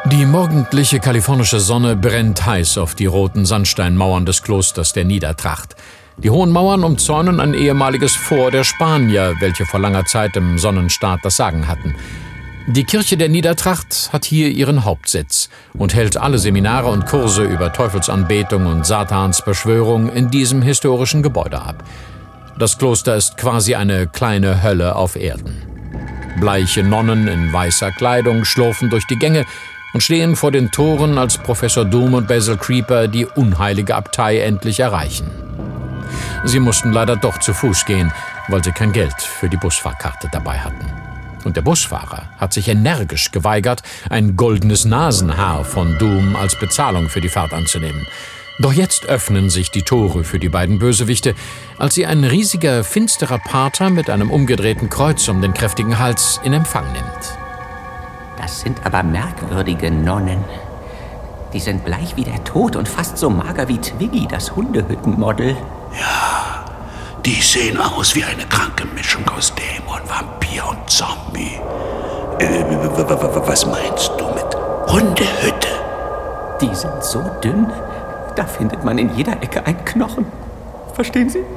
Die morgendliche kalifornische Sonne brennt heiß auf die roten Sandsteinmauern des Klosters der Niedertracht. Die hohen Mauern umzäunen ein ehemaliges Fort der Spanier, welche vor langer Zeit im Sonnenstaat das Sagen hatten. Die Kirche der Niedertracht hat hier ihren Hauptsitz und hält alle Seminare und Kurse über Teufelsanbetung und Satansbeschwörung in diesem historischen Gebäude ab. Das Kloster ist quasi eine kleine Hölle auf Erden. Bleiche Nonnen in weißer Kleidung schlurfen durch die Gänge und stehen vor den Toren, als Professor Doom und Basil Creeper die unheilige Abtei endlich erreichen. Sie mussten leider doch zu Fuß gehen, weil sie kein Geld für die Busfahrkarte dabei hatten. Und der Busfahrer hat sich energisch geweigert, ein goldenes Nasenhaar von Doom als Bezahlung für die Fahrt anzunehmen. Doch jetzt öffnen sich die Tore für die beiden Bösewichte, als sie ein riesiger, finsterer Pater mit einem umgedrehten Kreuz um den kräftigen Hals in Empfang nimmt. Das sind aber merkwürdige Nonnen. Die sind bleich wie der Tod und fast so mager wie Twiggy, das Hundehüttenmodel. Ja, die sehen aus wie eine kranke Mischung aus Dämon, Vampir und Zombie. Was meinst du mit Hundehütte? Die sind so dünn, da findet man in jeder Ecke einen Knochen. Verstehen Sie?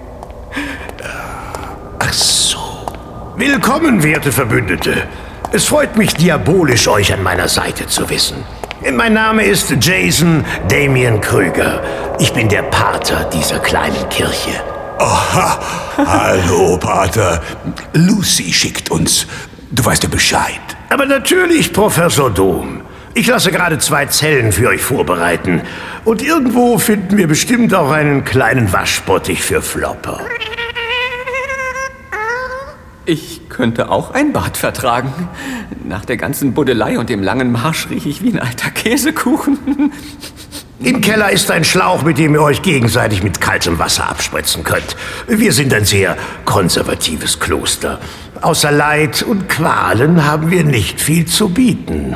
Ach so. Willkommen, werte Verbündete. Es freut mich diabolisch, euch an meiner Seite zu wissen. Mein Name ist Jason Damien Krüger. Ich bin der Pater dieser kleinen Kirche. Aha, hallo, Pater. Lucy schickt uns. Du weißt ja Bescheid. Aber natürlich, Professor Doom. Ich lasse gerade 2 Zellen für euch vorbereiten. Und irgendwo finden wir bestimmt auch einen kleinen Waschbottich für Flopper. Ich könnte auch ein Bad vertragen. Nach der ganzen Buddelei und dem langen Marsch rieche ich wie ein alter Käsekuchen. Im Keller ist ein Schlauch, mit dem ihr euch gegenseitig mit kaltem Wasser abspritzen könnt. Wir sind ein sehr konservatives Kloster. Außer Leid und Qualen haben wir nicht viel zu bieten.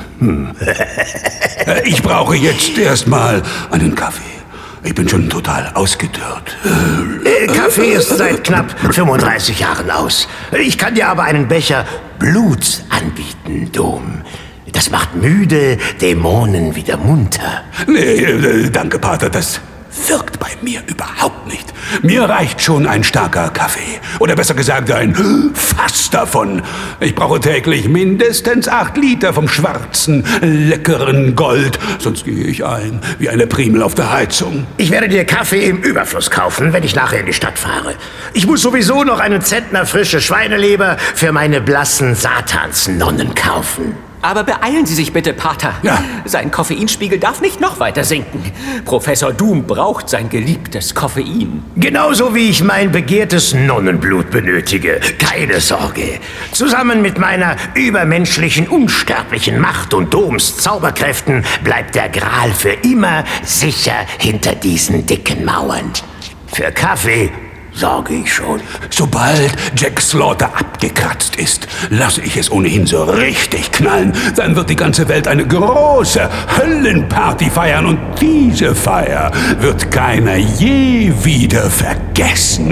Ich brauche jetzt erstmal einen Kaffee. Ich bin schon total ausgedörrt. Kaffee ist seit knapp 35 Jahren aus. Ich kann dir aber einen Becher Blut anbieten, Dom. Das macht müde Dämonen wieder munter. Nee, danke, Pater, das wirkt bei mir überhaupt nicht. Mir reicht schon ein starker Kaffee. Oder besser gesagt, ein Fass davon. Ich brauche täglich mindestens 8 Liter vom schwarzen, leckeren Gold. Sonst gehe ich ein wie eine Primel auf der Heizung. Ich werde dir Kaffee im Überfluss kaufen, wenn ich nachher in die Stadt fahre. Ich muss sowieso noch einen Zentner frische Schweineleber für meine blassen Satansnonnen kaufen. Aber beeilen Sie sich bitte, Pater. Ja. Sein Koffeinspiegel darf nicht noch weiter sinken. Professor Doom braucht sein geliebtes Koffein. Genauso wie ich mein begehrtes Nonnenblut benötige. Keine Sorge. Zusammen mit meiner übermenschlichen, unsterblichen Macht und Doms Zauberkräften bleibt der Gral für immer sicher hinter diesen dicken Mauern. Für Kaffee sorge ich schon. Sobald Jack Slaughter abgekratzt ist, lasse ich es ohnehin so richtig knallen. Dann wird die ganze Welt eine große Höllenparty feiern und diese Feier wird keiner je wieder vergessen.